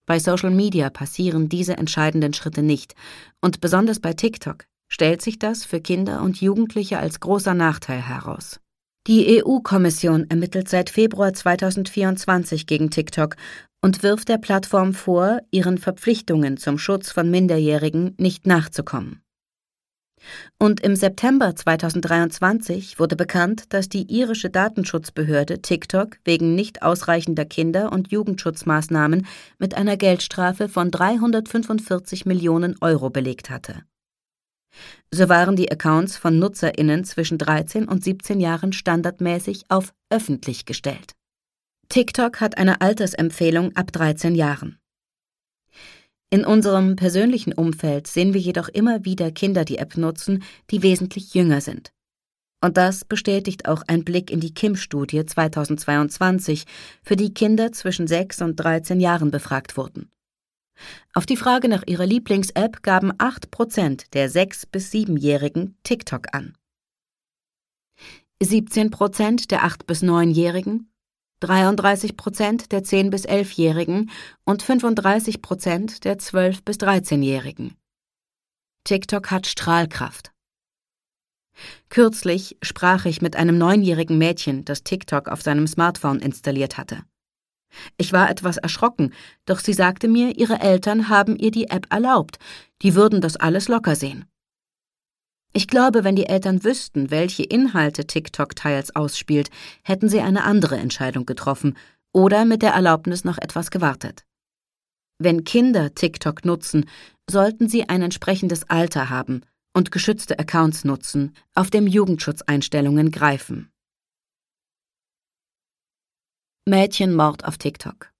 Bei Social Media passieren diese entscheidenden Schritte nicht, und besonders bei TikTok stellt sich das für Kinder und Jugendliche als großer Nachteil heraus. Die EU-Kommission ermittelt seit Februar 2024 gegen TikTok und wirft der Plattform vor, ihren Verpflichtungen zum Schutz von Minderjährigen nicht nachzukommen. Und im September 2023 wurde bekannt, dass die irische Datenschutzbehörde TikTok wegen nicht ausreichender Kinder- und Jugendschutzmaßnahmen mit einer Geldstrafe von 345 Millionen Euro belegt hatte. So waren die Accounts von NutzerInnen zwischen 13 und 17 Jahren standardmäßig auf öffentlich gestellt. TikTok hat eine Altersempfehlung ab 13 Jahren. In unserem persönlichen Umfeld sehen wir jedoch immer wieder Kinder die App nutzen, die wesentlich jünger sind. Und das bestätigt auch ein Blick in die KIM-Studie 2022, für die Kinder zwischen 6 und 13 Jahren befragt wurden. Auf die Frage nach ihrer Lieblings-App gaben 8% der 6- bis 7-Jährigen TikTok an. 17% der 8- bis 9-Jährigen, 33% der 10- bis 11-Jährigen und 35% der 12- bis 13-Jährigen. TikTok hat Strahlkraft. Kürzlich sprach ich mit einem 9-jährigen Mädchen, das TikTok auf seinem Smartphone installiert hatte. Ich war etwas erschrocken, doch sie sagte mir, ihre Eltern haben ihr die App erlaubt, die würden das alles locker sehen. Ich glaube, wenn die Eltern wüssten, welche Inhalte TikTok teils ausspielt, hätten sie eine andere Entscheidung getroffen oder mit der Erlaubnis noch etwas gewartet. Wenn Kinder TikTok nutzen, sollten sie ein entsprechendes Alter haben und geschützte Accounts nutzen, auf dem Jugendschutzeinstellungen greifen. Mädchenmord auf TikTok.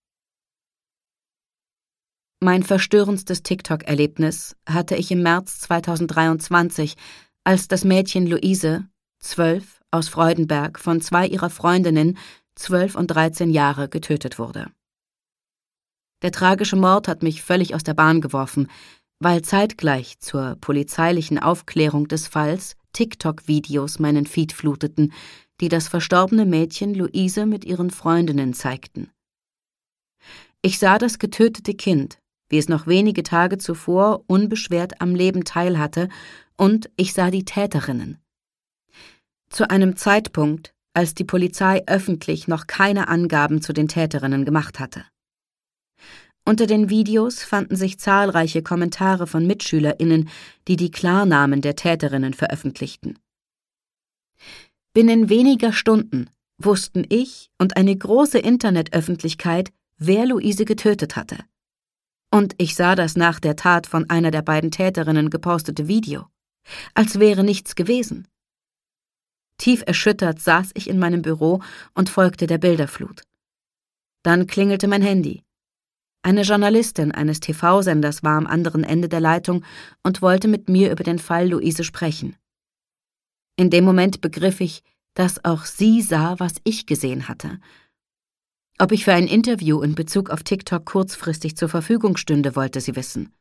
Mein verstörendstes TikTok-Erlebnis hatte ich im März 2023, als das Mädchen Luise, 12, aus Freudenberg, von 2 ihrer Freundinnen, 12 und 13 Jahre, getötet wurde. Der tragische Mord hat mich völlig aus der Bahn geworfen, weil zeitgleich zur polizeilichen Aufklärung des Falls TikTok-Videos meinen Feed fluteten, die das verstorbene Mädchen Luise mit ihren Freundinnen zeigten. Ich sah das getötete Kind, wie es noch wenige Tage zuvor unbeschwert am Leben teilhatte, und ich sah die Täterinnen. Zu einem Zeitpunkt, als die Polizei öffentlich noch keine Angaben zu den Täterinnen gemacht hatte. Unter den Videos fanden sich zahlreiche Kommentare von MitschülerInnen, die die Klarnamen der Täterinnen veröffentlichten. Binnen weniger Stunden wussten ich und eine große Internetöffentlichkeit, wer Luise getötet hatte. Und ich sah das nach der Tat von einer der beiden Täterinnen gepostete Video, als wäre nichts gewesen. Tief erschüttert saß ich in meinem Büro und folgte der Bilderflut. Dann klingelte mein Handy. Eine Journalistin eines TV-Senders war am anderen Ende der Leitung und wollte mit mir über den Fall Luise sprechen. In dem Moment begriff ich, dass auch sie sah, was ich gesehen hatte. Ob ich für ein Interview in Bezug auf TikTok kurzfristig zur Verfügung stünde, wollte sie wissen.